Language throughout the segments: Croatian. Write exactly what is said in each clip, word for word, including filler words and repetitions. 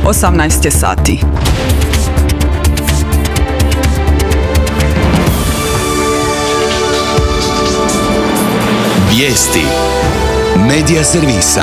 osamnaest je sati. Vijesti Medija servisa.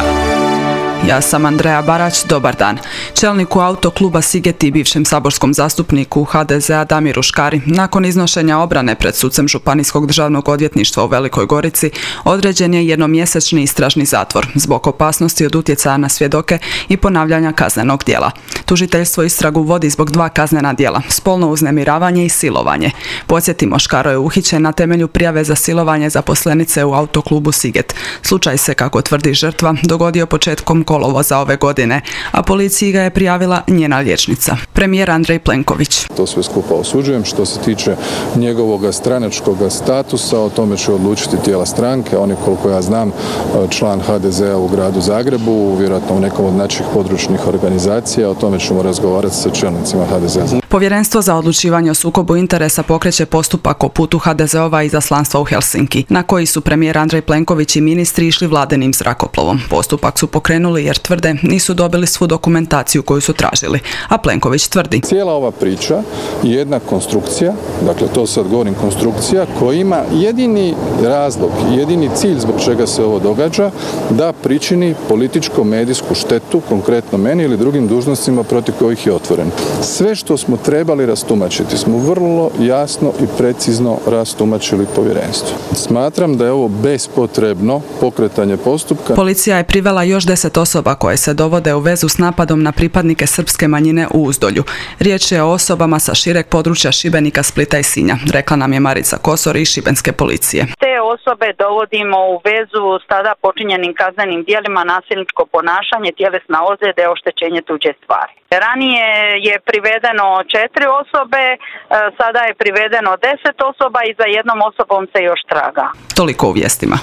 Ja sam Andreja Barać, dobar dan. Čelniku autokluba Siget i bivšem saborskom zastupniku ha de zea Damiru Škari, nakon iznošenja obrane pred sucem Županijskog državnog odvjetništva u Velikoj Gorici, određen je jednomjesečni istražni zatvor zbog opasnosti od utjecaja na svjedoke i ponavljanja kaznenog djela. Tužiteljstvo istragu vodi zbog dva kaznena djela, spolno uznemiravanje i silovanje. Podsjetimo, Škaro je uhićen na temelju prijave za silovanje zaposlenice u autoklubu Siget. Slučaj se, kako tvrdi žrtva, dogodio početkom kolovoza ove godine, a policiji ga je prijavila njena liječnica. Premijer Andrej Plenković. To sve skupa osuđujem. Što se tiče njegovog stranačkog statusa, o tome će odlučiti tijela stranke. On je, koliko ja znam, član ha de zea u gradu Zagrebu, vjerojatno u nekom od naših područnih organizacija. O tome ćemo razgovarati sa čelnicima ha de zea. Povjerenstvo za odlučivanje o sukobu interesa pokreće postupak o putu ha de zeova izaslanstva u Helsinki, na koji su premijer Andrej Plenković i ministri išli vladinim zrakoplovom. Postupak su pokrenuli jer tvrde nisu dobili svu dokumentaciju koju su tražili, a Plenković tvrdi: cijela ova priča je jedna konstrukcija, dakle to sad govorim konstrukcija, koja ima jedini razlog, jedini cilj zbog čega se ovo događa, da pričini političko-medijsku štetu, konkretno meni ili drugim dužnostima protiv kojih je otvoren. Sve što smo trebali rastumačiti smo vrlo jasno i precizno rastumačili povjerenstvu. Smatram da je ovo bespotrebno pokretanje postupka. Policija je privela još deset osoba koje se dovode u vezu s napadom na pripadnike srpske manjine u Uzdolju. Riječ je o osobama sa šireg područja Šibenika, Splita i Sinja, rekla nam je Marica Kosor iz šibenske policije. Te osobe dovodimo u vezu s tada počinjenim kaznenim djelima nasilničko ponašanje, tjelesna ozljeda, oštećenje tuđe stvari. Ranije je privedeno četiri osobe, sada je privedeno deset osoba i za jednom osobom se još traga. Toliko u vijestima.